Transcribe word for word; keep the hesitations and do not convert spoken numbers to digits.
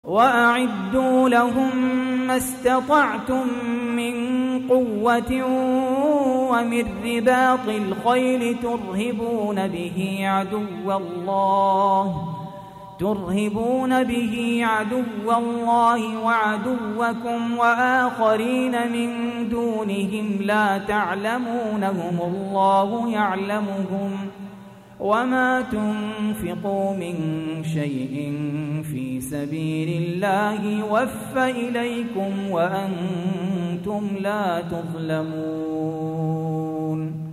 وأعدوا لهم ما استطعتم من قوة ومن رباط الخيل ترهبون به عدو الله ترهبون به عدو الله وعدوكم وآخرين من دونهم لا تعلمونهم الله يعلمهم وما تنفقوا من شيء في سبيل الله يوفى إليكم وأنتم لا تظلمون.